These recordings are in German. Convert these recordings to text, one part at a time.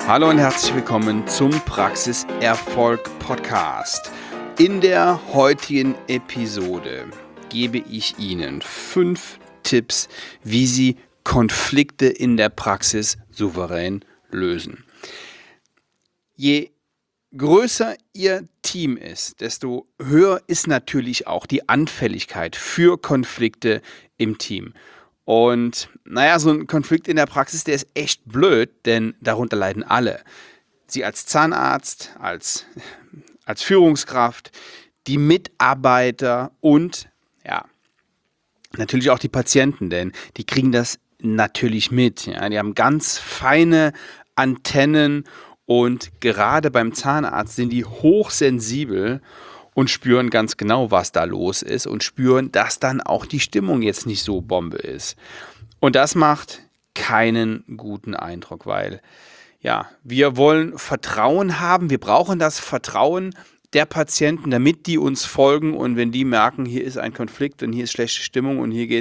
Hallo und herzlich willkommen zum Praxiserfolg Podcast. In der heutigen Episode gebe ich Ihnen 5 Tipps, wie Sie Konflikte in der Praxis souverän lösen. Je größer Ihr Team ist, desto höher ist natürlich auch die Anfälligkeit für Konflikte im Team. Und so ein Konflikt in der Praxis, der ist echt blöd, denn darunter leiden alle. Sie als Zahnarzt, als Führungskraft, die Mitarbeiter und natürlich auch die Patienten, denn die kriegen das natürlich mit. Ja. Die haben ganz feine Antennen und gerade beim Zahnarzt sind die hochsensibel und spüren ganz genau, was da los ist und spüren, dass dann auch die Stimmung jetzt nicht so Bombe ist. Und das macht keinen guten Eindruck, weil wir wollen Vertrauen haben, wir brauchen das Vertrauen der Patienten, damit die uns folgen, und wenn die merken, hier ist ein Konflikt und hier ist schlechte Stimmung und hier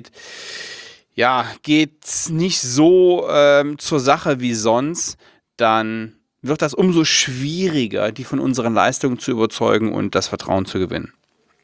geht's nicht so zur Sache wie sonst, dann wird das umso schwieriger, die von unseren Leistungen zu überzeugen und das Vertrauen zu gewinnen.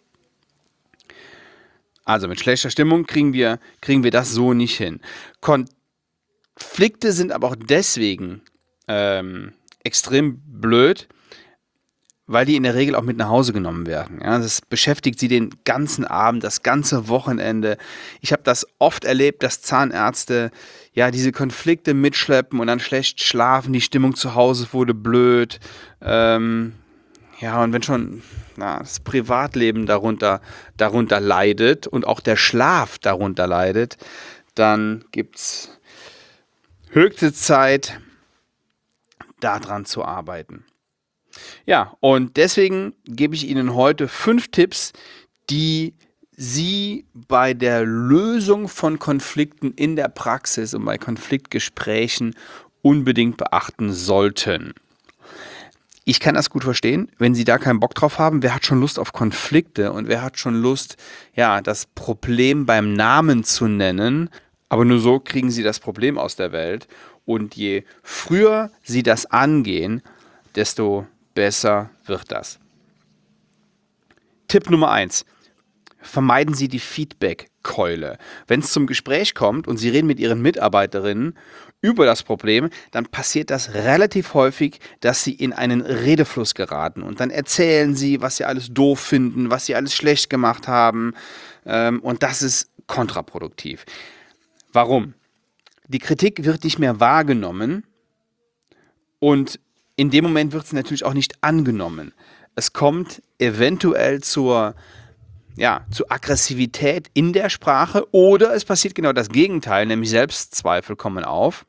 Also mit schlechter Stimmung kriegen wir das so nicht hin. Konflikte sind aber auch deswegen extrem blöd, weil die in der Regel auch mit nach Hause genommen werden. Ja, das beschäftigt sie den ganzen Abend, das ganze Wochenende. Ich habe das oft erlebt, dass Zahnärzte diese Konflikte mitschleppen und dann schlecht schlafen, die Stimmung zu Hause wurde blöd. Und wenn schon das Privatleben darunter leidet und auch der Schlaf darunter leidet, dann gibt es höchste Zeit, daran zu arbeiten. Ja, und deswegen gebe ich Ihnen heute 5 Tipps, die Sie bei der Lösung von Konflikten in der Praxis und bei Konfliktgesprächen unbedingt beachten sollten. Ich kann das gut verstehen, wenn Sie da keinen Bock drauf haben. Wer hat schon Lust auf Konflikte und wer hat schon Lust, das Problem beim Namen zu nennen? Aber nur so kriegen Sie das Problem aus der Welt. Und je früher Sie das angehen, desto besser wird das. Tipp Nummer 1. Vermeiden Sie die Feedback-Keule. Wenn es zum Gespräch kommt und Sie reden mit Ihren Mitarbeiterinnen über das Problem, dann passiert das relativ häufig, dass Sie in einen Redefluss geraten und dann erzählen Sie, was Sie alles doof finden, was Sie alles schlecht gemacht haben, und das ist kontraproduktiv. Warum? Die Kritik wird nicht mehr wahrgenommen und in dem Moment wird es natürlich auch nicht angenommen. Es kommt eventuell zu Aggressivität in der Sprache oder es passiert genau das Gegenteil, nämlich Selbstzweifel kommen auf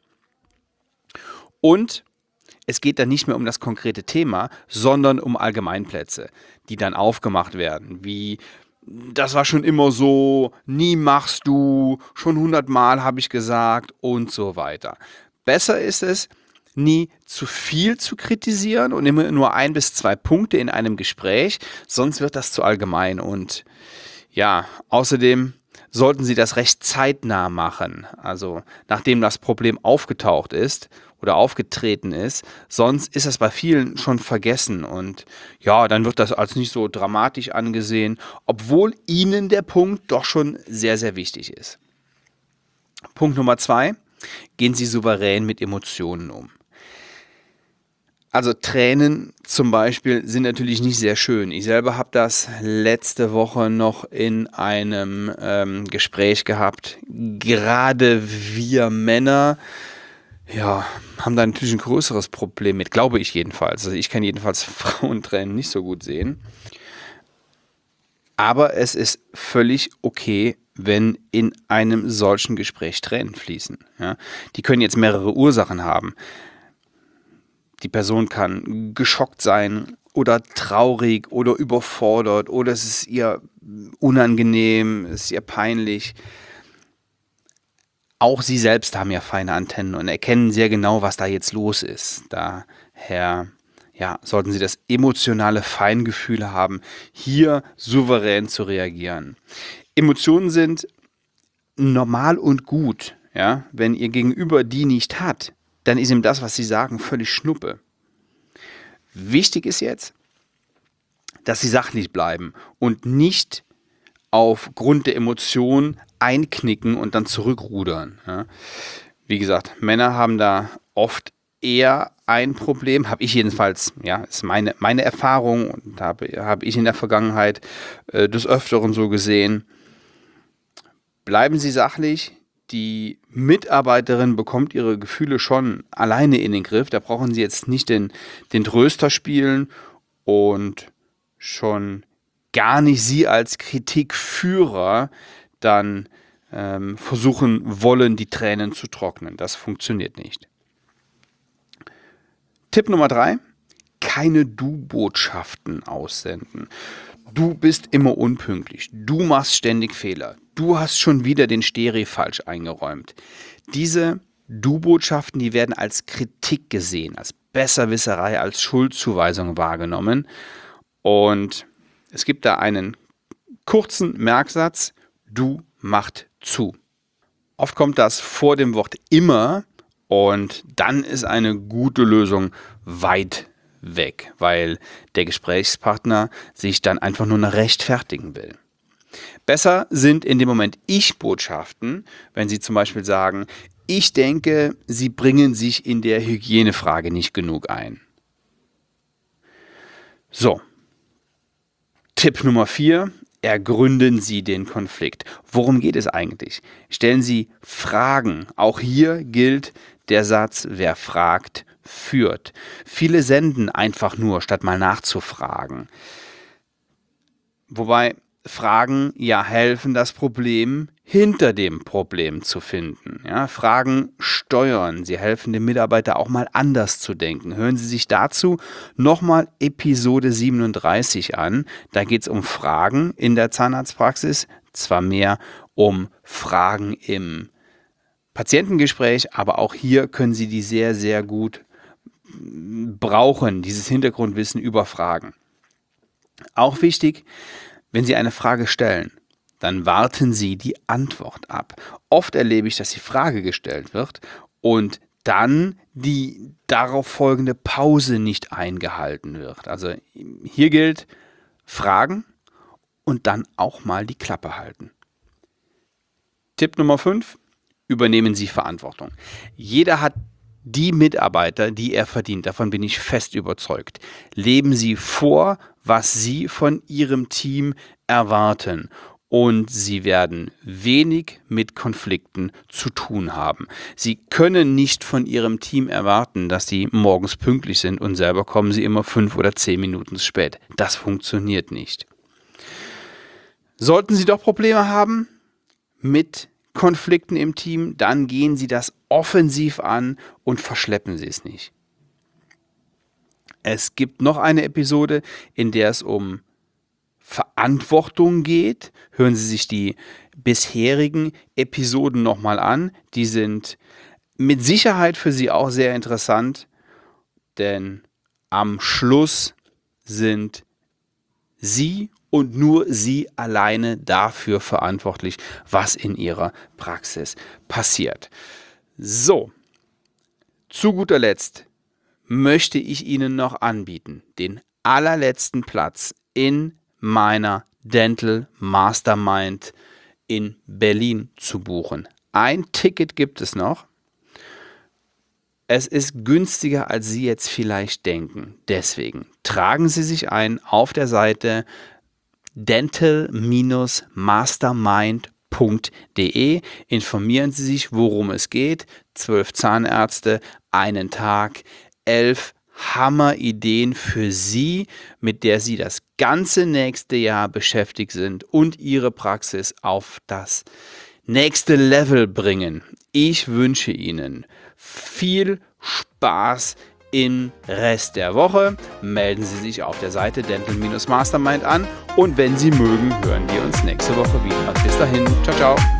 und es geht dann nicht mehr um das konkrete Thema, sondern um Allgemeinplätze, die dann aufgemacht werden, wie das war schon immer so, nie machst du, schon 100 Mal habe ich gesagt und so weiter. Besser ist es, nie zu viel zu kritisieren und immer nur 1 bis 2 Punkte in einem Gespräch, sonst wird das zu allgemein. Und außerdem sollten Sie das recht zeitnah machen, also nachdem das Problem aufgetaucht ist oder aufgetreten ist, sonst ist das bei vielen schon vergessen und dann wird das als nicht so dramatisch angesehen, obwohl Ihnen der Punkt doch schon sehr, sehr wichtig ist. Punkt Nummer 2, gehen Sie souverän mit Emotionen um. Also Tränen zum Beispiel sind natürlich nicht sehr schön. Ich selber habe das letzte Woche noch in einem Gespräch gehabt. Gerade wir Männer haben da natürlich ein größeres Problem mit, glaube ich jedenfalls. Also ich kann jedenfalls Frauentränen nicht so gut sehen. Aber es ist völlig okay, wenn in einem solchen Gespräch Tränen fließen. Ja? Die können jetzt mehrere Ursachen haben. Die Person kann geschockt sein oder traurig oder überfordert oder es ist ihr unangenehm, es ist ihr peinlich. Auch Sie selbst haben ja feine Antennen und erkennen sehr genau, was da jetzt los ist. Daher sollten Sie das emotionale Feingefühl haben, hier souverän zu reagieren. Emotionen sind normal und gut. Ja? Wenn Ihr Gegenüber die nicht hat, dann ist ihm das, was Sie sagen, völlig Schnuppe. Wichtig ist jetzt, dass Sie sachlich bleiben und nicht aufgrund der Emotionen einknicken und dann zurückrudern. Ja. Wie gesagt, Männer haben da oft eher ein Problem, habe ich jedenfalls, ja, ist meine Erfahrung und habe ich in der Vergangenheit des Öfteren so gesehen. Bleiben Sie sachlich, die Mitarbeiterin bekommt ihre Gefühle schon alleine in den Griff, da brauchen Sie jetzt nicht den Tröster spielen und schon gar nicht Sie als Kritikführer dann versuchen wollen, die Tränen zu trocknen. Das funktioniert nicht. Tipp Nummer 3, keine Du-Botschaften aussenden. Du bist immer unpünktlich, du machst ständig Fehler, du hast schon wieder den Stereo falsch eingeräumt. Diese Du-Botschaften, die werden als Kritik gesehen, als Besserwisserei, als Schuldzuweisung wahrgenommen. Und es gibt da einen kurzen Merksatz, du macht zu. Oft kommt das vor dem Wort immer und dann ist eine gute Lösung weit weg, weil der Gesprächspartner sich dann einfach nur noch rechtfertigen will. Besser sind in dem Moment Ich-Botschaften, wenn Sie zum Beispiel sagen, ich denke, Sie bringen sich in der Hygienefrage nicht genug ein. So, Tipp Nummer 4, ergründen Sie den Konflikt. Worum geht es eigentlich? Stellen Sie Fragen. Auch hier gilt der Satz, wer fragt, führt. Viele senden einfach nur, statt mal nachzufragen. Wobei Fragen ja helfen, das Problem hinter dem Problem zu finden. Ja, Fragen steuern, sie helfen dem Mitarbeiter auch mal anders zu denken. Hören Sie sich dazu nochmal Episode 37 an. Da geht es um Fragen in der Zahnarztpraxis, zwar mehr um Fragen im Patientengespräch, aber auch hier können Sie die sehr, sehr gut brauchen, dieses Hintergrundwissen über Fragen. Auch wichtig, wenn Sie eine Frage stellen, dann warten Sie die Antwort ab. Oft erlebe ich, dass die Frage gestellt wird und dann die darauf folgende Pause nicht eingehalten wird. Also hier gilt, fragen und dann auch mal die Klappe halten. Tipp Nummer 5, übernehmen Sie Verantwortung. Jeder hat die Mitarbeiter, die er verdient, davon bin ich fest überzeugt. Leben Sie vor, was Sie von Ihrem Team erwarten. Und Sie werden wenig mit Konflikten zu tun haben. Sie können nicht von Ihrem Team erwarten, dass Sie morgens pünktlich sind und selber kommen Sie immer 5 oder 10 Minuten zu spät. Das funktioniert nicht. Sollten Sie doch Probleme haben mit Konflikten im Team, dann gehen Sie das offensiv an und verschleppen Sie es nicht. Es gibt noch eine Episode, in der es um Verantwortung geht. Hören Sie sich die bisherigen Episoden nochmal an. Die sind mit Sicherheit für Sie auch sehr interessant, denn am Schluss sind Sie und nur Sie alleine dafür verantwortlich, was in Ihrer Praxis passiert. So, zu guter Letzt möchte ich Ihnen noch anbieten, den allerletzten Platz in meiner Dental Mastermind in Berlin zu buchen. Ein Ticket gibt es noch. Es ist günstiger, als Sie jetzt vielleicht denken. Deswegen tragen Sie sich ein auf der Seite dental-mastermind.de. Informieren Sie sich, worum es geht. 12 Zahnärzte, einen Tag, 11 Hammerideen für Sie, mit der Sie das ganze nächste Jahr beschäftigt sind und Ihre Praxis auf das nächste Level bringen. Ich wünsche Ihnen viel Spaß im Rest der Woche. Melden Sie sich auf der Seite Dental-Mastermind an und wenn Sie mögen, hören wir uns nächste Woche wieder. Bis dahin, ciao, ciao.